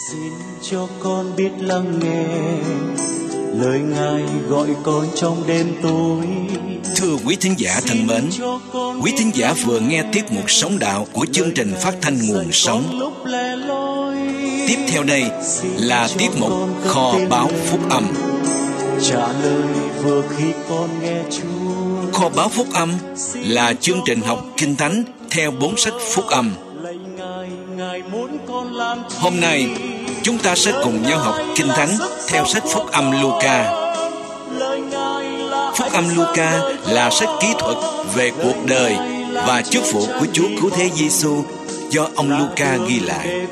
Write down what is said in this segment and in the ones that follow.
Xin cho con biết lắng nghe lời Ngài gọi con trong đêm tối. Thưa quý thính giả thân mến, quý thính giả vừa nghe tiết mục Sống Đạo của chương trình phát thanh Nguồn Sống. Tiếp theo đây là tiết mục Kho Báu Phúc Âm. Trả lời vừa khi con nghe Chúa. Kho Báu Phúc Âm là chương trình học Kinh Thánh theo 4 sách Phúc Âm. Hôm nay chúng ta sẽ cùng nhau học Kinh Thánh theo sách Phúc Âm Luca. Phúc Âm Luca là sách kỹ thuật về cuộc đời và chức vụ của Chúa Cứu Thế Giêsu do ông Luca ghi lại.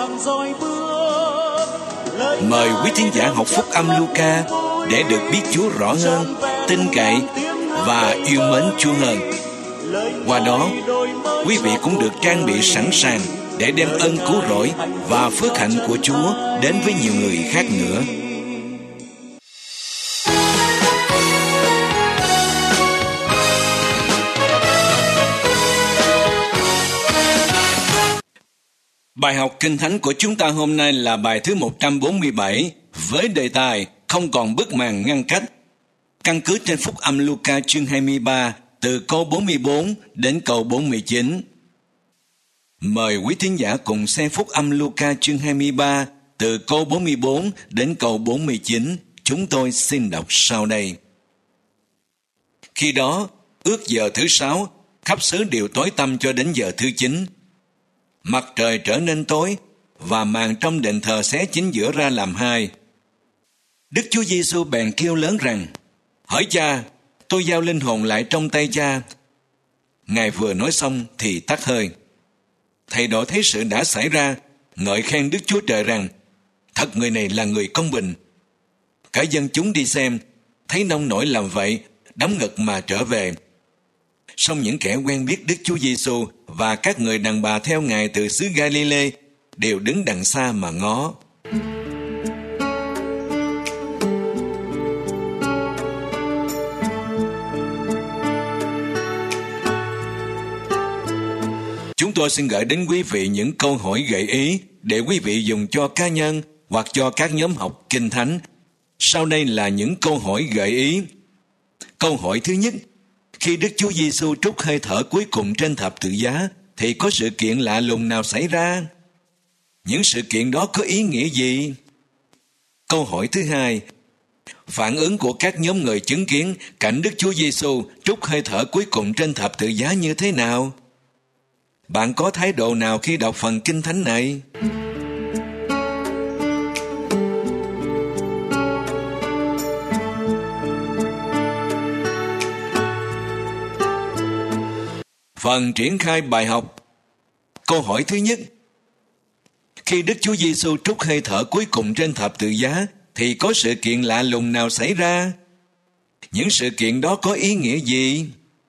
Mời quý thính giả học Phúc Âm Luca để được biết Chúa rõ hơn, tin cậy và yêu mến Chúa hơn. Qua đó, quý vị cũng được trang bị sẵn sàng để đem ơn cứu rỗi và phước hạnh của Chúa đến với nhiều người khác nữa. Bài học Kinh Thánh của chúng ta hôm nay là bài thứ 147 với đề tài Không còn bức màn ngăn cách. Căn cứ trên Phúc Âm Luca chương 23 từ câu 44 đến câu 49. Mời quý thính giả cùng xem Phúc Âm Luca chương 23 từ câu 44 đến câu 49. Chúng tôi xin đọc sau đây. Khi đó, ước giờ thứ 6, khắp xứ đều tối tăm cho đến giờ thứ 9. Mặt trời trở nên tối và màn trong đền thờ xé chính giữa ra làm hai. Đức Chúa Giêsu bèn kêu lớn rằng: Hỡi Cha, tôi giao linh hồn lại trong tay Cha. Ngài vừa nói xong thì tắt hơi. Thầy đội thấy sự đã xảy ra, ngợi khen Đức Chúa Trời rằng: Thật người này là người công bình. Cả dân chúng đi xem, thấy nông nổi làm vậy, đấm ngực mà trở về. Song những kẻ quen biết Đức Chúa Giêsu và các người đàn bà theo Ngài từ xứ Galilee đều đứng đằng xa mà ngó. Chúng tôi xin gửi đến quý vị những câu hỏi gợi ý để quý vị dùng cho cá nhân hoặc cho các nhóm học Kinh Thánh. Sau đây là những câu hỏi gợi ý. Câu hỏi thứ nhất: khi Đức Chúa Giêsu trút hơi thở cuối cùng trên thập tự giá thì có sự kiện lạ lùng nào xảy ra? Những sự kiện đó có ý nghĩa gì? Câu hỏi thứ hai: phản ứng của các nhóm người chứng kiến cảnh Đức Chúa Giêsu trút hơi thở cuối cùng trên thập tự giá như thế nào? Bạn có thái độ nào khi đọc phần Kinh Thánh này? Phần triển khai bài học. Câu hỏi thứ nhất: khi Đức Chúa Giêsu trút hơi thở cuối cùng trên thập tự giá thì có sự kiện lạ lùng nào xảy ra? Những sự kiện đó có ý nghĩa gì?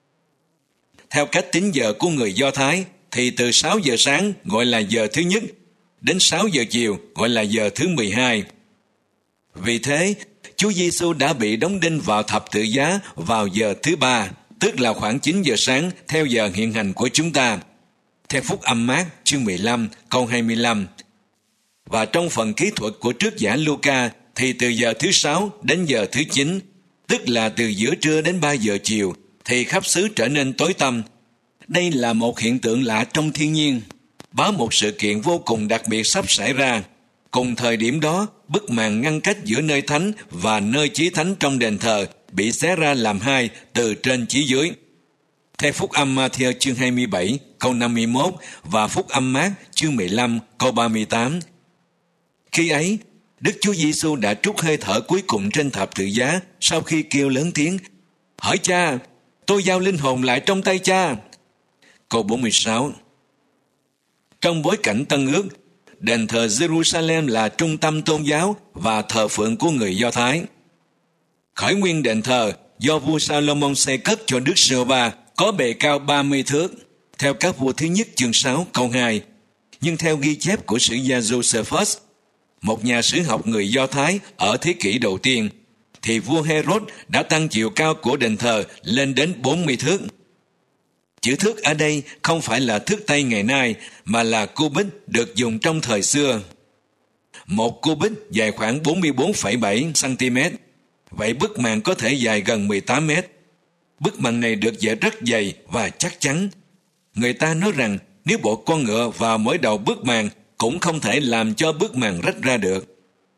Theo cách tính giờ của người Do Thái thì từ 6 giờ sáng gọi là giờ thứ nhất đến 6 giờ chiều gọi là giờ thứ 12. Vì thế, Chúa Giêsu đã bị đóng đinh vào thập tự giá vào giờ thứ 3, tức là khoảng 9 giờ sáng theo giờ hiện hành của chúng ta, theo Phúc Âm Mác chương 15 câu 25. Và trong phần kỹ thuật của trước giả Luca thì từ giờ thứ 6 đến giờ thứ 9, tức là từ giữa trưa đến 3 giờ chiều, thì khắp xứ trở nên tối tăm. Đây là một hiện tượng lạ trong thiên nhiên, báo một sự kiện vô cùng đặc biệt sắp xảy ra. Cùng thời điểm đó, bức màn ngăn cách giữa nơi thánh và nơi chí thánh trong đền thờ bị xé ra làm hai từ trên chí dưới. Theo Phúc Âm Ma-thi-ơ chương 27 câu 51 và Phúc Âm Mác chương 15 câu 38. Khi ấy, Đức Chúa Giêsu đã trút hơi thở cuối cùng trên thập tự giá sau khi kêu lớn tiếng: Hỡi Cha, tôi giao linh hồn lại trong tay Cha. Câu 46. Trong bối cảnh Tân Ước, đền thờ Jerusalem là trung tâm tôn giáo và thờ phượng của người Do Thái. Khởi nguyên đền thờ do vua Salomon xây cất cho Đức Giê-hô-va có bề cao 30 thước, theo các vua thứ nhất chương 6 câu 2. Nhưng theo ghi chép của sử gia Josephus, một nhà sử học người Do Thái ở thế kỷ đầu tiên, thì vua Herod đã tăng chiều cao của đền thờ lên đến 40 thước. Chữ thước ở đây không phải là thước tây ngày nay, mà là cubit được dùng trong thời xưa. một cubit dài khoảng 44,7 cm. Vậy bức màn có thể dài gần 18 mét. Bức màn này được dệt rất dày và chắc chắn. Người ta nói rằng nếu bộ con ngựa vào mỗi đầu bức màn cũng không thể làm cho bức màn rách ra được.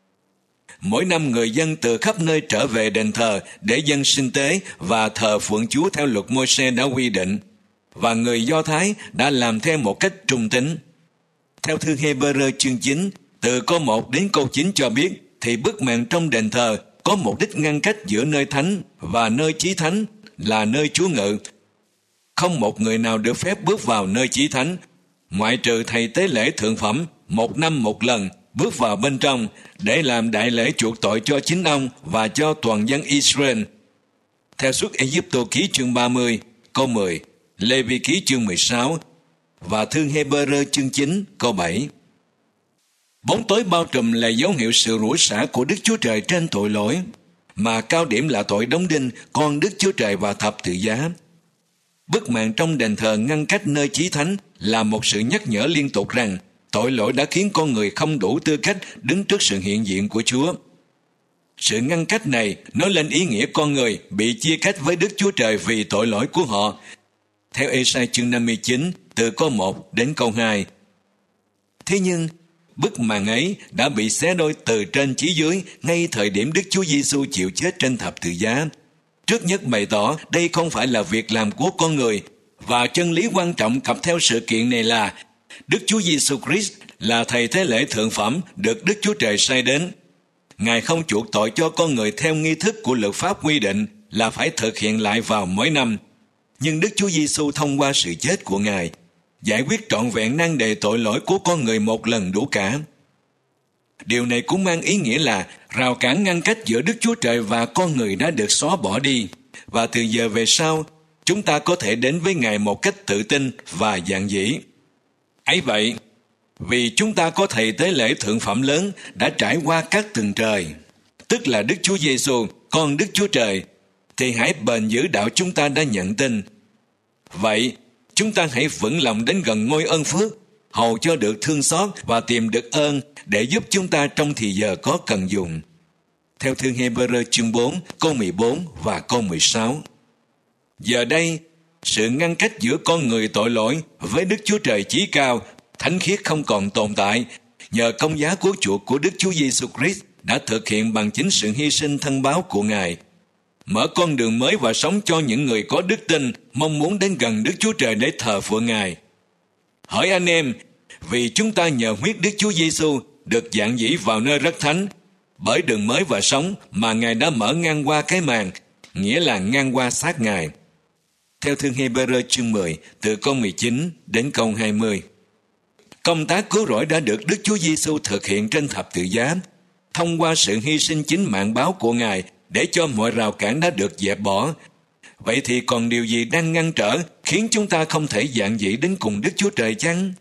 Mỗi năm người dân từ khắp nơi trở về đền thờ để dâng sinh tế và thờ phượng Chúa theo luật Môi-se đã quy định, và người Do Thái đã làm theo một cách trung tín. Theo thư Hê-bơ-rơ chương 9, từ câu 1 đến câu 9 cho biết, thì bức màn trong đền thờ có mục đích ngăn cách giữa nơi thánh và nơi chí thánh là nơi Chúa ngự. Không một người nào được phép bước vào nơi chí thánh, ngoại trừ thầy tế lễ thượng phẩm 1 năm một lần bước vào bên trong để làm đại lễ chuộc tội cho chính ông và cho toàn dân Israel. Theo Xuất Ê-díp-tô ký chương 30, câu 10, Lê-vi ký chương 16 và thư Hê-bơ-rơ chương 9, câu 7. Bóng tối bao trùm là dấu hiệu sự rủa xả của Đức Chúa Trời trên tội lỗi, mà cao điểm là tội đóng đinh con Đức Chúa Trời và thập tự giá. Bức màn trong đền thờ ngăn cách nơi chí thánh là một sự nhắc nhở liên tục rằng tội lỗi đã khiến con người không đủ tư cách đứng trước sự hiện diện của Chúa. Sự ngăn cách này nói lên ý nghĩa con người bị chia cách với Đức Chúa Trời vì tội lỗi của họ. Theo Ê-sai chương 59, từ câu 1 đến câu 2. Thế nhưng, bức màn ấy đã bị xé đôi từ trên chí dưới ngay thời điểm Đức Chúa Giêsu chịu chết trên thập tự giá. Trước nhất bày tỏ đây không phải là việc làm của con người, và chân lý quan trọng cặp theo sự kiện này là Đức Chúa Giêsu Christ là thầy tế lễ thượng phẩm được Đức Chúa Trời sai đến. Ngài không chuộc tội cho con người theo nghi thức của luật pháp quy định là phải thực hiện lại vào mỗi năm. Nhưng Đức Chúa Giêsu thông qua sự chết của Ngài giải quyết trọn vẹn nan đề tội lỗi của con người một lần đủ cả. Điều này cũng mang ý nghĩa là rào cản ngăn cách giữa Đức Chúa Trời và con người đã được xóa bỏ đi, và từ giờ về sau, chúng ta có thể đến với Ngài một cách tự tin và dạn dĩ. Ấy vậy, vì chúng ta có thầy tế lễ thượng phẩm lớn đã trải qua các tầng trời, tức là Đức Chúa Giêsu, con Đức Chúa Trời, thì hãy bền giữ đạo chúng ta đã nhận tin. Vậy, chúng ta hãy vững lòng đến gần ngôi ơn phước, hầu cho được thương xót và tìm được ơn để giúp chúng ta trong thì giờ có cần dùng. Theo thư Hê-bơ-rơ chương 4, câu 14 và câu 16. Giờ đây, sự ngăn cách giữa con người tội lỗi với Đức Chúa Trời chí cao, thánh khiết không còn tồn tại, nhờ công giá cứu chuộc của Đức Chúa Giêsu Christ đã thực hiện bằng chính sự hy sinh thân báo của Ngài, mở con đường mới và sống cho những người có đức tin, mong muốn đến gần Đức Chúa Trời để thờ phượng Ngài. Hỡi anh em, vì chúng ta nhờ huyết Đức Chúa Giêsu được dạn dĩ vào nơi rất thánh, bởi đường mới và sống mà Ngài đã mở ngang qua cái màn, nghĩa là ngang qua xác Ngài. Theo thư Hê-bơ-rơ chương 10, từ câu 19 đến câu 20. Công tác cứu rỗi đã được Đức Chúa Giêsu thực hiện trên thập tự giá, thông qua sự hy sinh chính mạng báo của Ngài để cho mọi rào cản đã được dẹp bỏ. Vậy thì còn điều gì đang ngăn trở khiến chúng ta không thể dạn dĩ đến cùng Đức Chúa Trời chăng?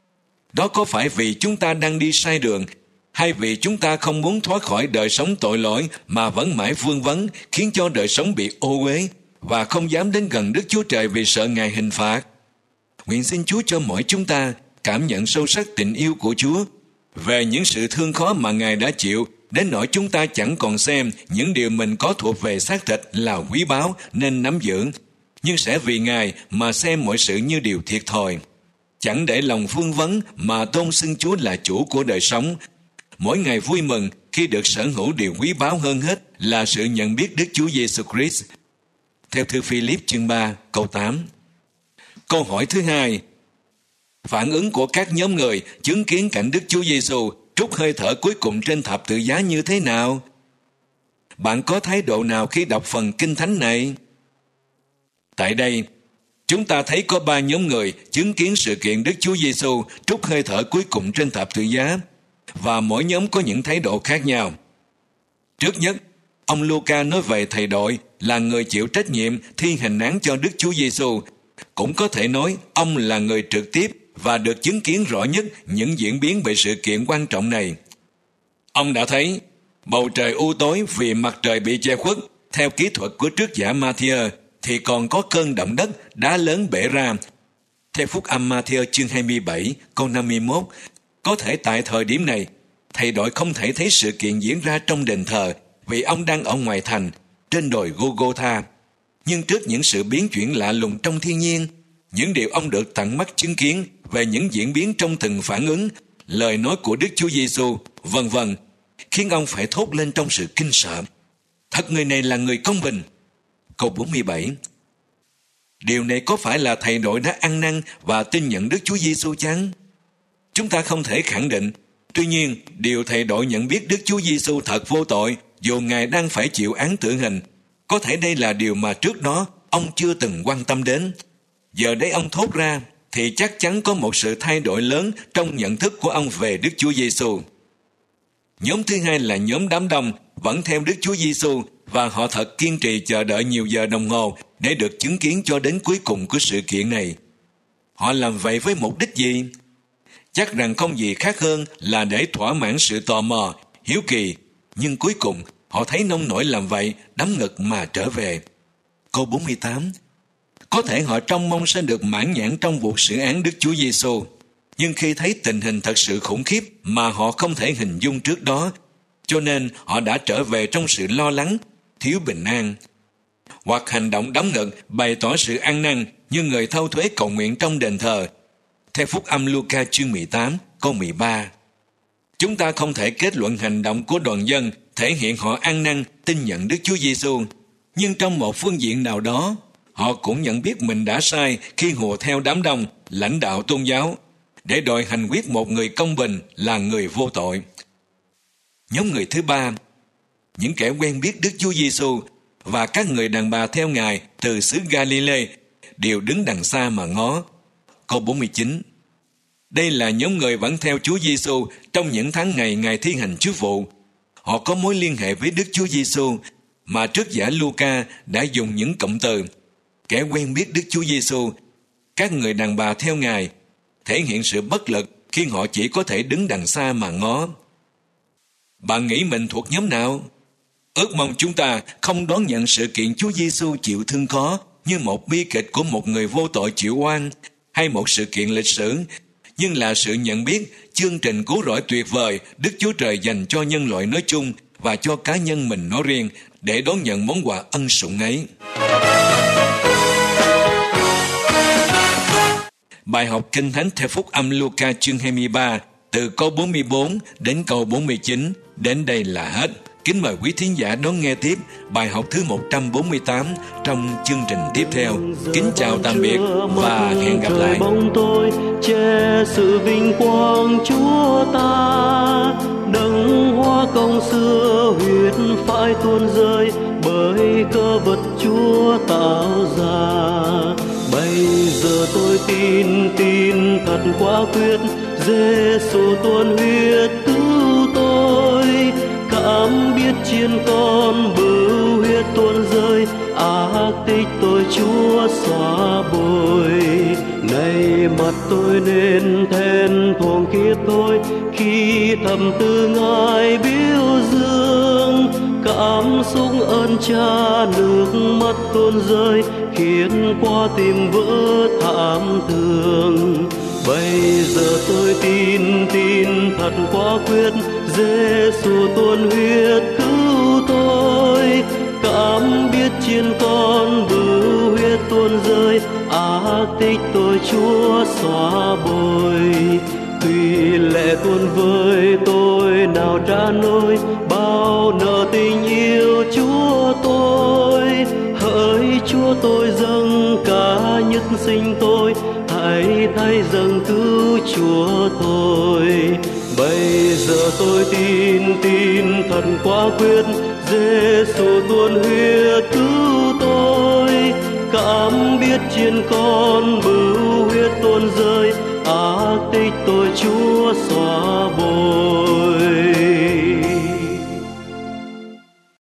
Đó có phải vì chúng ta đang đi sai đường, hay vì chúng ta không muốn thoát khỏi đời sống tội lỗi mà vẫn mãi vương vấn, khiến cho đời sống bị ô uế và không dám đến gần Đức Chúa Trời vì sợ Ngài hình phạt? Nguyện xin Chúa cho mỗi chúng ta cảm nhận sâu sắc tình yêu của Chúa về những sự thương khó mà Ngài đã chịu, đến nỗi chúng ta chẳng còn xem những điều mình có thuộc về xác thịt là quý báu nên nắm giữ, nhưng sẽ vì Ngài mà xem mọi sự như điều thiệt thòi. Chẳng để lòng vương vấn mà tôn xưng Chúa là chủ của đời sống. Mỗi ngày vui mừng khi được sở hữu điều quý báu hơn hết là sự nhận biết Đức Chúa Giêsu Christ. Theo thư Phi-líp chương 3, câu 8. Câu hỏi thứ hai, phản ứng của các nhóm người chứng kiến cảnh Đức Chúa Giêsu trút hơi thở cuối cùng trên thập tự giá như thế nào? Bạn có thái độ nào khi đọc phần kinh thánh này? Tại đây, chúng ta thấy có 3 nhóm người chứng kiến sự kiện Đức Chúa Giêsu trút hơi thở cuối cùng trên thập tự giá, và mỗi nhóm có những thái độ khác nhau. Trước nhất, ông Luca nói về thầy đội là người chịu trách nhiệm thi hành án cho Đức Chúa Giêsu. Cũng có thể nói ông là người trực tiếp và được chứng kiến rõ nhất những diễn biến về sự kiện quan trọng này. Ông đã thấy bầu trời u tối vì mặt trời bị che khuất. Theo kỹ thuật của trước giả Ma-thi-ơ thì còn có cơn động đất, đá lớn bể ra. Theo phúc âm Ma-thi-ơ chương 27 câu 51, có thể tại thời điểm này thầy đội không thể thấy sự kiện diễn ra trong đền thờ vì ông đang ở ngoài thành, trên đồi Golgotha. Nhưng trước những sự biến chuyển lạ lùng trong thiên nhiên, những điều ông được tận mắt chứng kiến về những diễn biến trong từng phản ứng, lời nói của Đức Chúa Giêsu, vân vân, khiến ông phải thốt lên trong sự kinh sợ: thật người này là người công bình. Câu 47. Điều này có phải là thầy đội đã ăn năn và tin nhận Đức Chúa Giêsu chăng? Chúng ta không thể khẳng định. Tuy nhiên, điều thầy đội nhận biết Đức Chúa Giêsu thật vô tội dù Ngài đang phải chịu án tử hình. Có thể đây là điều mà trước đó ông chưa từng quan tâm đến. Giờ đây ông thốt ra thì chắc chắn có một sự thay đổi lớn trong nhận thức của ông về Đức Chúa Giêsu. Nhóm thứ hai là nhóm đám đông vẫn theo Đức Chúa Giêsu và họ thật kiên trì chờ đợi nhiều giờ đồng hồ để được chứng kiến cho đến cuối cùng của sự kiện này. Họ làm vậy với mục đích gì? Chắc rằng không gì khác hơn là để thỏa mãn sự tò mò, hiếu kỳ, nhưng cuối cùng họ thấy nông nổi làm vậy, đấm ngực mà trở về. Câu 48. Có thể họ trông mong sẽ được mãn nhãn trong vụ xử án Đức Chúa Giêsu, nhưng khi thấy tình hình thật sự khủng khiếp mà họ không thể hình dung trước đó, cho nên họ đã trở về trong sự lo lắng, thiếu bình an. Hoặc hành động đấm ngực bày tỏ sự ăn năn như người thâu thuế cầu nguyện trong đền thờ, theo Phúc Âm Luca chương 18, câu 13. Chúng ta không thể kết luận hành động của đoàn dân thể hiện họ ăn năn tin nhận Đức Chúa Giêsu, nhưng trong một phương diện nào đó, họ cũng nhận biết mình đã sai khi hùa theo đám đông, lãnh đạo tôn giáo, để đòi hành quyết một người công bình là người vô tội. Nhóm người thứ ba, những kẻ quen biết Đức Chúa Giêsu và các người đàn bà theo Ngài từ xứ Galilee đều đứng đằng xa mà ngó. Câu 49. Đây là nhóm người vẫn theo Chúa Giêsu trong những tháng ngày Ngài thi hành chức vụ. Họ có mối liên hệ với Đức Chúa Giêsu mà trước giả Luca đã dùng những cụm từ kẻ quen biết Đức Chúa Giêsu, các người đàn bà theo Ngài, thể hiện sự bất lực khi họ chỉ có thể đứng đằng xa mà ngó. Bạn nghĩ mình thuộc nhóm nào? Ước mong chúng ta không đón nhận sự kiện Chúa Giêsu chịu thương khó như một bi kịch của một người vô tội chịu oan hay một sự kiện lịch sử, nhưng là sự nhận biết chương trình cứu rỗi tuyệt vời Đức Chúa Trời dành cho nhân loại nói chung và cho cá nhân mình nói riêng để đón nhận món quà ân sủng ấy. Bài học Kinh Thánh theo Phúc Âm Luca chương 23 từ câu 44 đến câu 49 đến đây là hết. Kính mời quý thính giả đón nghe tiếp bài học thứ 148 trong chương trình tiếp theo. Kính chào tạm biệt và hẹn gặp lại. Bóng tôi che sự vinh quang Chúa ta, đấng hoa công xưa huyết phải tuôn rơi bởi cơ vật Chúa tạo ra. Bây giờ tôi tin thật quả quyết, Giêsu tuôn huyết cứu tôi. Cảm biết chiên con bưu huyết tuôn rơi, ác tích tôi Chúa xóa bồi. Nay mặt tôi nên thẹn thuồng kiếp tôi khi thầm tư Ngài biểu dương. Cảm xúc ơn Cha nước mắt tuôn rơi khiến qua tim vỡ thảm thương. Bây giờ tôi tin thật quả quyết, Giêsu tuôn huyết cứu tôi. Cảm biết chiên con bưu huyết tuôn rơi, ác tích tôi Chúa xóa bồi. Tuy lệ tuôn với tôi nào trả nỗi bao nợ tình yêu Chúa tôi. Hỡi Chúa tôi dâng cả nhất sinh tôi, hãy thay dâng cứu Chúa tôi. Bây giờ tôi tin thật quả quyết, Giêsu tuôn huyết cứu tôi. Cảm biết chiên con bưu huyết tuôn rơi, ác tích tôi Chúa xóa